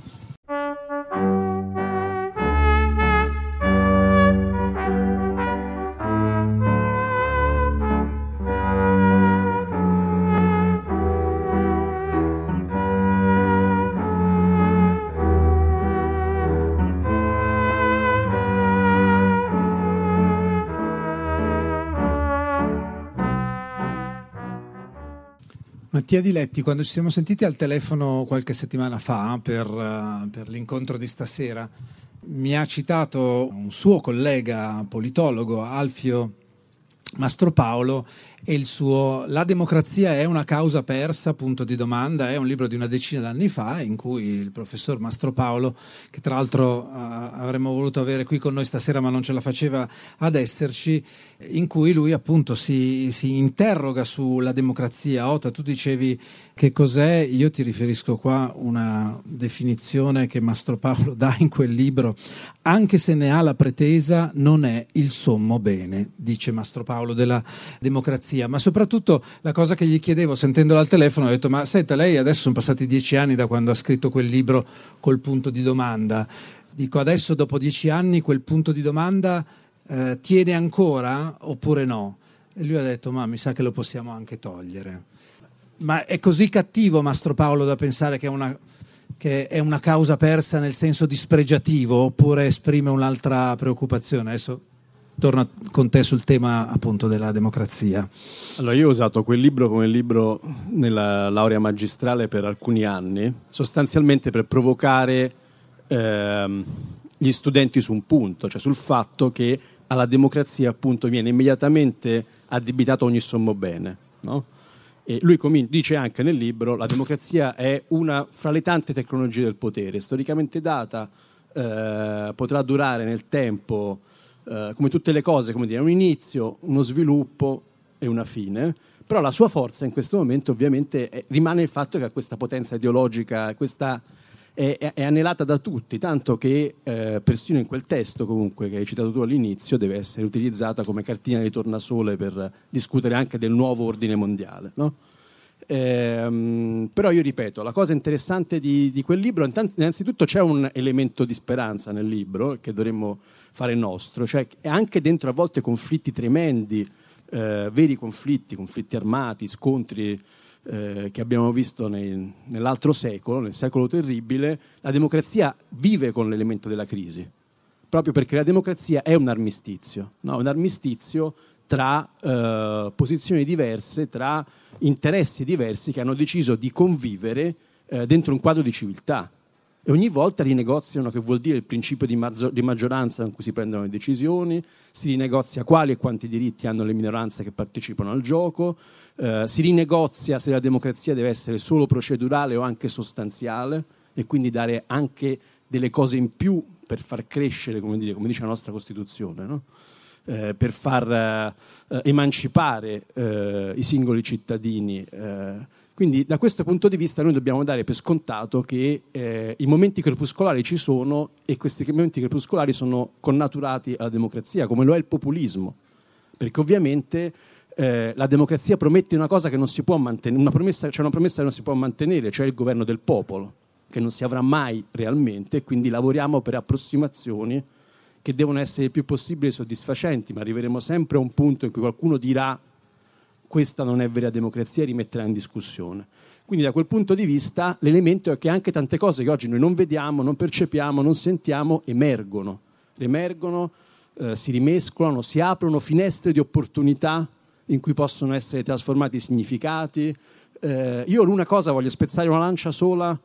Mattia Diletti, quando ci siamo sentiti al telefono qualche settimana fa per l'incontro di stasera, mi ha citato un suo collega politologo, Alfio Mastropaolo, e il suo La democrazia è una causa persa, punto di domanda. È un libro di una decina d'anni fa in cui il professor Mastropaolo, che tra l'altro avremmo voluto avere qui con noi stasera ma non ce la faceva ad esserci, in cui lui appunto si interroga sulla democrazia. Ota, tu dicevi che cos'è, io ti riferisco qua una definizione che Mastropaolo dà in quel libro: anche se ne ha la pretesa non è il sommo bene, dice Mastropaolo della democrazia. Ma soprattutto la cosa che gli chiedevo sentendolo al telefono, ho detto: ma senta, lei adesso sono passati 10 anni da quando ha scritto quel libro col punto di domanda, dico, adesso dopo 10 anni quel punto di domanda tiene ancora oppure no? E lui ha detto: ma mi sa che lo possiamo anche togliere. Ma è così cattivo Mastropaolo da pensare che è una causa persa nel senso dispregiativo, oppure esprime un'altra preoccupazione? Adesso torno con te sul tema appunto della democrazia. Allora, io ho usato quel libro come libro nella laurea magistrale per alcuni anni, sostanzialmente per provocare gli studenti su un punto, cioè sul fatto che alla democrazia appunto viene immediatamente addebitato ogni sommo bene, no? E lui dice anche nel libro: la democrazia è una fra le tante tecnologie del potere, storicamente data, potrà durare nel tempo, come tutte le cose, come dire, un inizio, uno sviluppo e una fine, però la sua forza in questo momento ovviamente rimane il fatto che ha questa potenza ideologica, è anelata da tutti, tanto che persino in quel testo comunque che hai citato tu all'inizio deve essere utilizzata come cartina di tornasole per discutere anche del nuovo ordine mondiale, no? Però io ripeto, la cosa interessante di quel libro, innanzitutto c'è un elemento di speranza nel libro che dovremmo fare nostro, cioè anche dentro a volte conflitti tremendi, veri conflitti armati, scontri che abbiamo visto nell'altro secolo, nel secolo terribile, la democrazia vive con l'elemento della crisi, proprio perché la democrazia è un armistizio, no? Un armistizio tra posizioni diverse, tra interessi diversi che hanno deciso di convivere dentro un quadro di civiltà, e ogni volta rinegoziano, che vuol dire il principio di maggioranza in cui si prendono le decisioni, si rinegozia quali e quanti diritti hanno le minoranze che partecipano al gioco, si rinegozia se la democrazia deve essere solo procedurale o anche sostanziale, e quindi dare anche delle cose in più per far crescere, come dice la nostra Costituzione, no? Per far emancipare i singoli cittadini. Quindi da questo punto di vista noi dobbiamo dare per scontato che i momenti crepuscolari ci sono, e questi momenti crepuscolari sono connaturati alla democrazia, come lo è il populismo, perché ovviamente la democrazia promette una cosa che non si può mantenere, c'è una promessa che non si può mantenere, cioè il governo del popolo, che non si avrà mai realmente, e quindi lavoriamo per approssimazioni che devono essere il più possibile soddisfacenti, ma arriveremo sempre a un punto in cui qualcuno dirà: questa non è vera democrazia, e rimetterà in discussione. Quindi da quel punto di vista l'elemento è che anche tante cose che oggi noi non vediamo, non percepiamo, non sentiamo, emergono, si rimescolano, si aprono finestre di opportunità in cui possono essere trasformati i significati. Io l'una cosa voglio spezzare una lancia sola,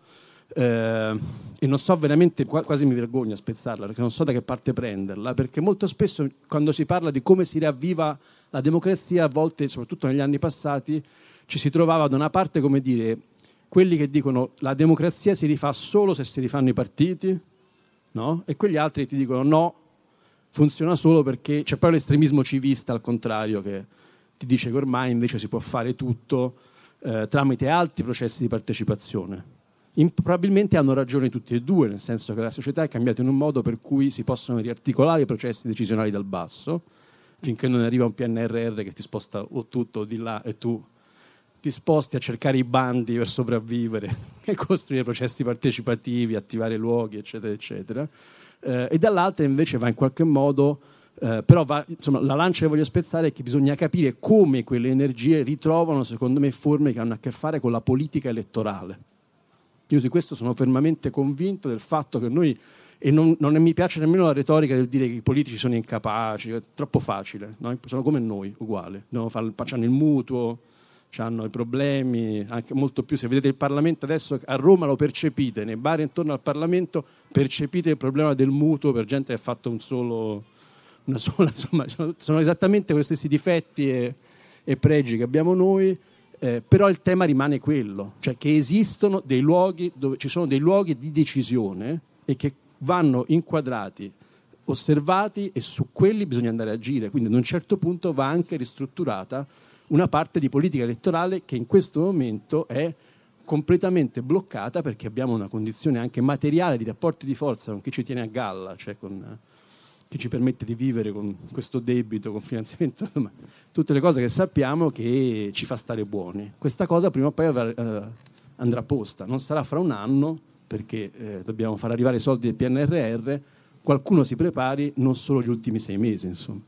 e non so veramente, quasi mi vergogno a spezzarla perché non so da che parte prenderla, perché molto spesso quando si parla di come si riavviva la democrazia, a volte, soprattutto negli anni passati, ci si trovava da una parte, come dire, quelli che dicono la democrazia si rifà solo se si rifanno i partiti, no? E quegli altri ti dicono no, funziona solo perché c'è poi l'estremismo civista al contrario che ti dice che ormai invece si può fare tutto tramite altri processi di partecipazione. Probabilmente hanno ragione tutti e due, nel senso che la società è cambiata in un modo per cui si possono riarticolare i processi decisionali dal basso, finché non arriva un PNRR che ti sposta o tutto o di là e tu ti sposti a cercare i bandi per sopravvivere e costruire processi partecipativi, attivare luoghi, eccetera, eccetera. E dall'altra invece va in qualche modo, però insomma, la lancia che voglio spezzare è che bisogna capire come quelle energie ritrovano, secondo me, forme che hanno a che fare con la politica elettorale. Io di questo sono fermamente convinto, del fatto che noi, e non mi piace nemmeno la retorica del dire che i politici sono incapaci, è troppo facile, no? Sono come noi, uguali, hanno il mutuo, hanno i problemi, anche molto più. Se vedete il Parlamento adesso, a Roma lo percepite, nei bar intorno al Parlamento percepite il problema del mutuo per gente che ha fatto una sola, insomma, sono esattamente questi stessi difetti e pregi che abbiamo noi. Però il tema rimane quello, cioè che esistono dei luoghi dove ci sono dei luoghi di decisione e che vanno inquadrati, osservati, e su quelli bisogna andare a agire. Quindi ad un certo punto va anche ristrutturata una parte di politica elettorale che in questo momento è completamente bloccata, perché abbiamo una condizione anche materiale di rapporti di forza con chi ci tiene a galla, cioè con chi ci permette di vivere con questo debito, con finanziamento, insomma, tutte le cose che sappiamo che ci fa stare buoni. Questa cosa prima o poi andrà posta, non sarà fra un anno, perché dobbiamo far arrivare i soldi del PNRR, qualcuno si prepari, non solo gli ultimi 6 mesi, insomma.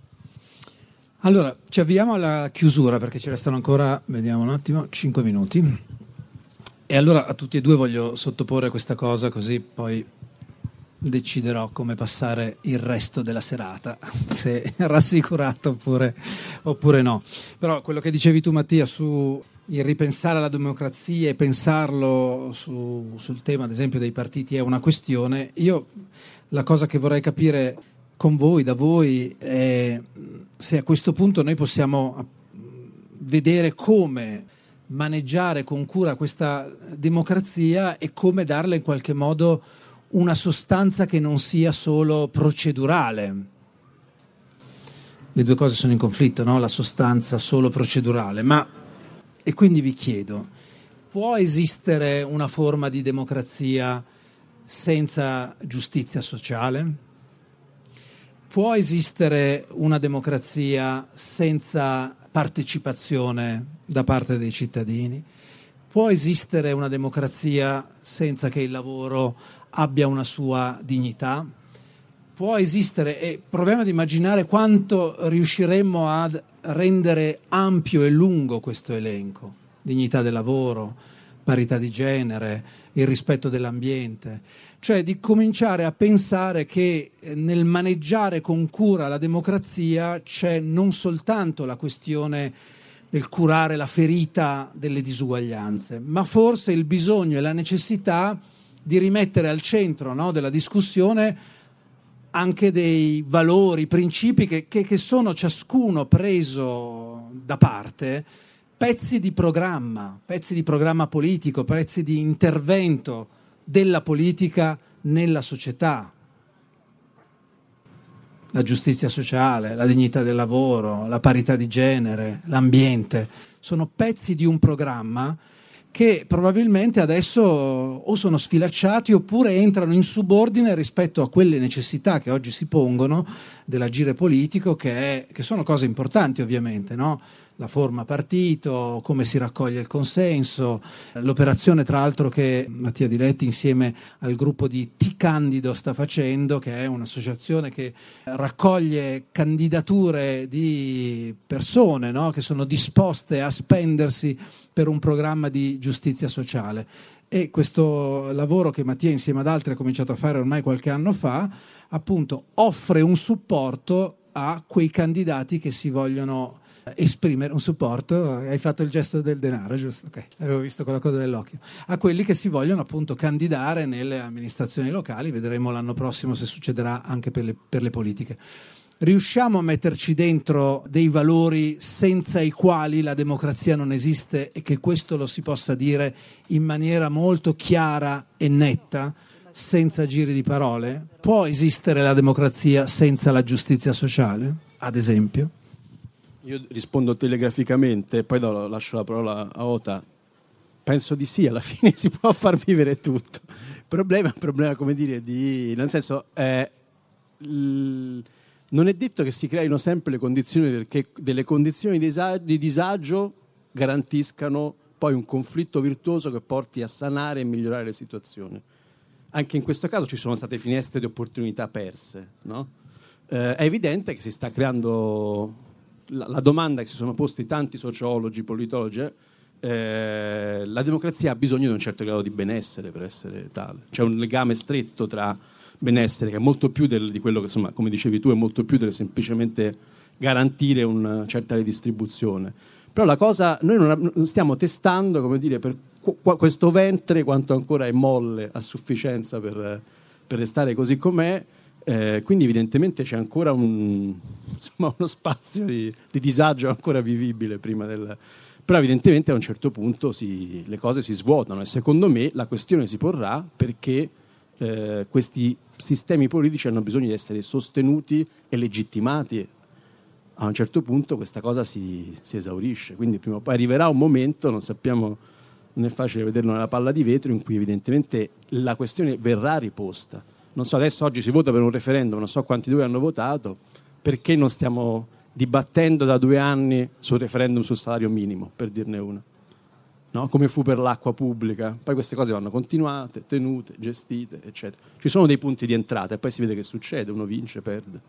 Allora, ci avviamo alla chiusura perché ci restano ancora, vediamo un attimo, 5 minuti. E allora a tutti e due voglio sottoporre questa cosa, così poi deciderò come passare il resto della serata, se rassicurato oppure no. Però quello che dicevi tu, Mattia, su il ripensare alla democrazia e pensarlo sul tema, ad esempio, dei partiti è una questione. Io la cosa che vorrei capire con voi, da voi, è se a questo punto noi possiamo vedere come maneggiare con cura questa democrazia e come darle in qualche modo una sostanza che non sia solo procedurale. Le due cose sono in conflitto, no? La sostanza solo procedurale. E quindi vi chiedo, può esistere una forma di democrazia senza giustizia sociale? Può esistere una democrazia senza partecipazione da parte dei cittadini? Può esistere una democrazia senza che il lavoro abbia una sua dignità? Può esistere, e proviamo ad immaginare quanto riusciremmo a rendere ampio e lungo questo elenco: dignità del lavoro, parità di genere, il rispetto dell'ambiente, cioè di cominciare a pensare che nel maneggiare con cura la democrazia c'è non soltanto la questione del curare la ferita delle disuguaglianze, ma forse il bisogno e la necessità di rimettere al centro, no, della discussione anche dei valori, principi che sono ciascuno preso da parte, pezzi di programma politico, pezzi di intervento della politica nella società. La giustizia sociale, la dignità del lavoro, la parità di genere, l'ambiente, sono pezzi di un programma che probabilmente adesso o sono sfilacciati oppure entrano in subordine rispetto a quelle necessità che oggi si pongono dell'agire politico, che sono cose importanti ovviamente, no? La forma partito, come si raccoglie il consenso, l'operazione tra l'altro che Mattia Diletti insieme al gruppo di Ti Candido sta facendo, che è un'associazione che raccoglie candidature di persone, no? Che sono disposte a spendersi per un programma di giustizia sociale. E questo lavoro che Mattia insieme ad altri ha cominciato a fare ormai qualche anno fa, appunto offre un supporto a quei candidati che si vogliono esprimere, un supporto, hai fatto il gesto del denaro, giusto? Ok, avevo visto quella coda dell'occhio, a quelli che si vogliono appunto candidare nelle amministrazioni locali. Vedremo l'anno prossimo se succederà anche per le politiche. Riusciamo a metterci dentro dei valori senza i quali la democrazia non esiste, e che questo lo si possa dire in maniera molto chiara e netta, senza giri di parole? Può esistere la democrazia senza la giustizia sociale, ad esempio? Io rispondo telegraficamente, poi lascio la parola a Ota. Penso di sì, alla fine si può far vivere tutto. Il problema è un problema, come dire, nel senso, non è detto che si creino sempre le condizioni, perché delle condizioni di disagio garantiscano poi un conflitto virtuoso che porti a sanare e migliorare le situazioni. Anche in questo caso ci sono state finestre di opportunità perse, no? È evidente che si sta creando la domanda che si sono posti tanti sociologi, politologi, la democrazia ha bisogno di un certo grado di benessere per essere tale. C'è un legame stretto tra benessere, che è molto più di quello che, insomma, come dicevi tu, è molto più del semplicemente garantire una certa redistribuzione. Però la cosa, noi non stiamo testando, come dire, per questo ventre quanto ancora è molle a sufficienza per restare così com'è. Quindi evidentemente c'è ancora uno spazio di disagio ancora vivibile prima però evidentemente a un certo punto le cose si svuotano, e secondo me la questione si porrà perché questi sistemi politici hanno bisogno di essere sostenuti e legittimati. A un certo punto questa cosa si esaurisce, quindi prima o poi arriverà un momento, non sappiamo, non è facile vederlo nella palla di vetro, in cui evidentemente la questione verrà riposta. Non so, adesso oggi si vota per un referendum, non so quanti di voi hanno votato, perché non stiamo dibattendo da 2 anni sul referendum sul salario minimo, per dirne una, no? Come fu per l'acqua pubblica. Poi queste cose vanno continuate, tenute, gestite, eccetera. Ci sono dei punti di entrata e poi si vede che succede, uno vince, perde.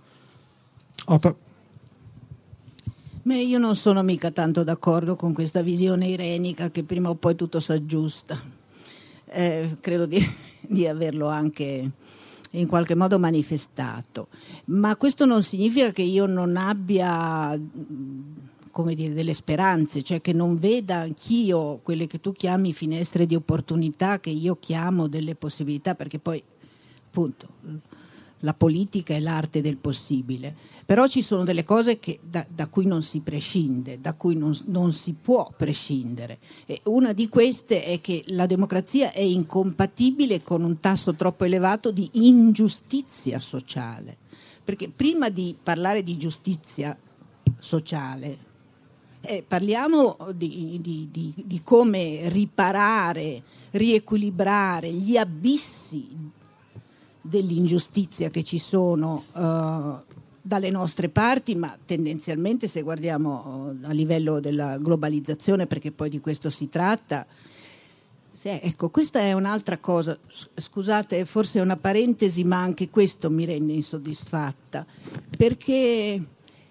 Io non sono mica tanto d'accordo con questa visione irenica che prima o poi tutto si aggiusta. Credo di averlo anche in qualche modo manifestato, ma questo non significa che io non abbia, come dire, delle speranze, cioè che non veda anch'io quelle che tu chiami finestre di opportunità, che io chiamo delle possibilità, perché poi appunto la politica è l'arte del possibile, però ci sono delle cose che da cui non si prescinde, da cui non si può prescindere, e una di queste è che la democrazia è incompatibile con un tasso troppo elevato di ingiustizia sociale, perché prima di parlare di giustizia sociale parliamo di come riparare, riequilibrare gli abissi dell'ingiustizia che ci sono dalle nostre parti, ma tendenzialmente, se guardiamo a livello della globalizzazione, perché poi di questo si tratta. Ecco, questa è un'altra cosa, scusate, forse è una parentesi, ma anche questo mi rende insoddisfatta, perché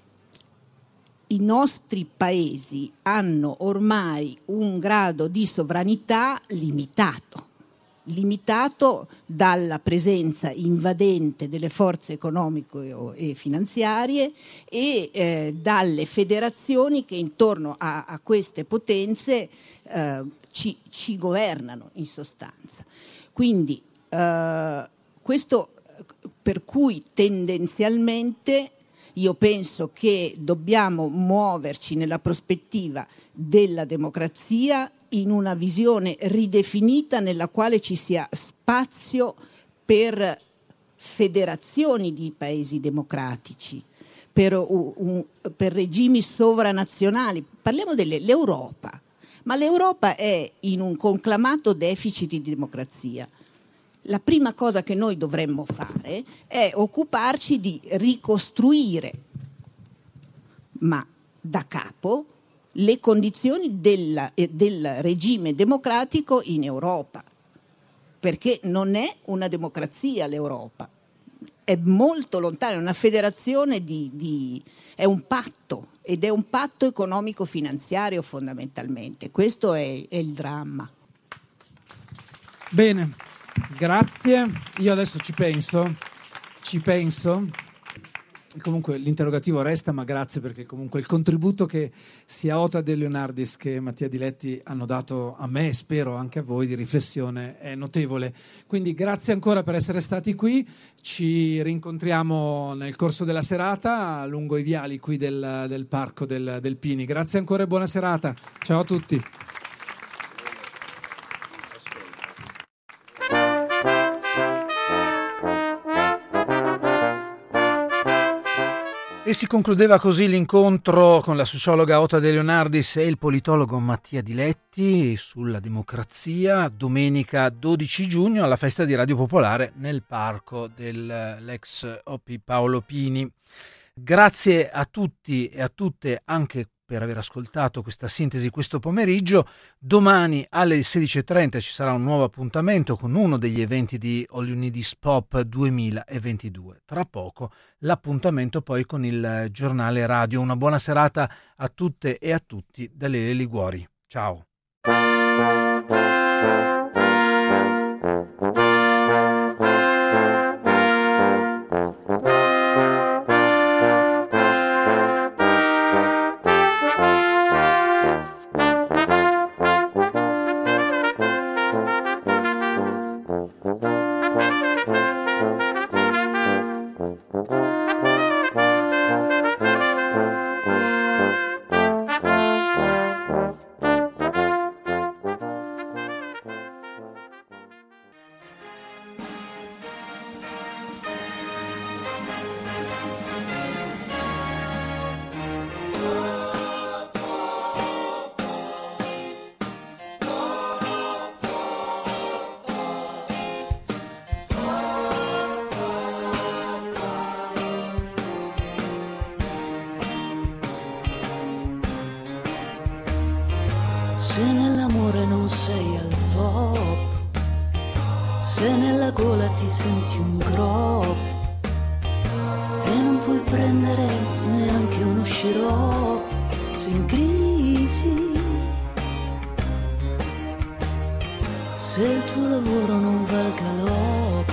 i nostri paesi hanno ormai un grado di sovranità limitato dalla presenza invadente delle forze economiche e finanziarie e dalle federazioni che intorno a queste potenze ci governano in sostanza. Quindi questo, per cui tendenzialmente io penso che dobbiamo muoverci nella prospettiva della democrazia in una visione ridefinita nella quale ci sia spazio per federazioni di paesi democratici, per regimi sovranazionali. Parliamo dell'Europa, ma l'Europa è in un conclamato deficit di democrazia. la prima cosa che noi dovremmo fare è occuparci di ricostruire, ma da capo, le condizioni del regime democratico in Europa, perché non è una democrazia l'Europa, è molto lontana, è una federazione è un patto, ed è un patto economico-finanziario fondamentalmente. Questo è il dramma. Bene, grazie. Io adesso ci penso. Comunque l'interrogativo resta, ma grazie, perché comunque il contributo che sia Ota De Leonardis che Mattia Di Letti hanno dato a me e spero anche a voi di riflessione è notevole. Quindi grazie ancora per essere stati qui, ci rincontriamo nel corso della serata lungo i viali qui del Parco del Pini. Grazie ancora e buona serata. Ciao a tutti. E si concludeva così l'incontro con la sociologa Ota De Leonardis e il politologo Mattia Di Letti sulla democrazia, domenica 12 giugno alla festa di Radio Popolare nel parco dell'ex OP Paolo Pini. Grazie a tutti e a tutte anche per aver ascoltato questa sintesi questo pomeriggio. Domani alle 16.30 ci sarà un nuovo appuntamento con uno degli eventi di All You Need Is Pop 2022. Tra poco l'appuntamento poi con il giornale radio. Una buona serata a tutte e a tutti da Lele Liguori. Ciao. Se nell'amore non sei al top, se nella gola ti senti un grop e non puoi prendere neanche uno sciroppo, sei in crisi. Se il tuo lavoro non va al galop,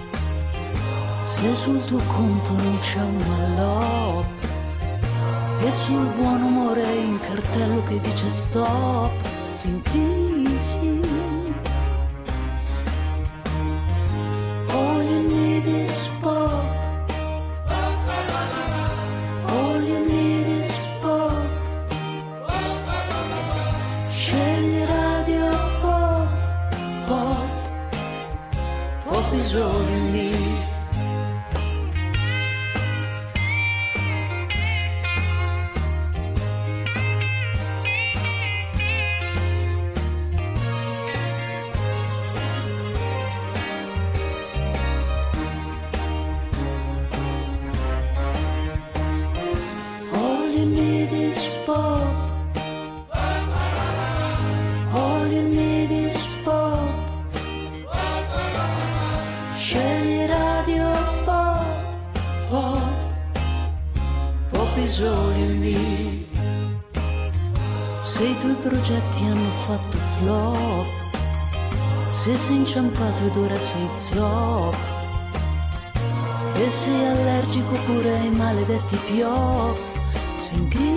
se sul tuo conto non c'è un mallop e sul buon umore hai un cartello che dice stop, sei in crisi. All you need is pop, all you need is pop, scegli radio pop, pop, pop is all you need. Se i tuoi progetti hanno fatto flop, se sei inciampato ed ora sei zop, e sei allergico pure ai maledetti piop, sei in crisi.